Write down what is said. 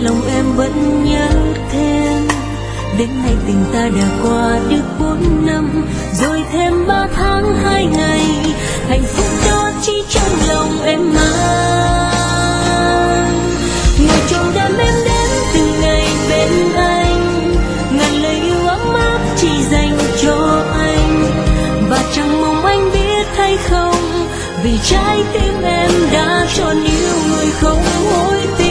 lòng em vẫn nhớ thêm. Đến nay tình ta đã qua được 4 năm, rồi thêm 3 tháng 2 ngày, hạnh phúc đó chỉ trong lòng em mang. Ngồi trong đêm em đến từng ngày bên anh, ngàn lời yêu ấm áp chỉ dành cho anh. Và chẳng mong anh biết hay không, vì trái tim em đã chọn yêu người không hối tiếc.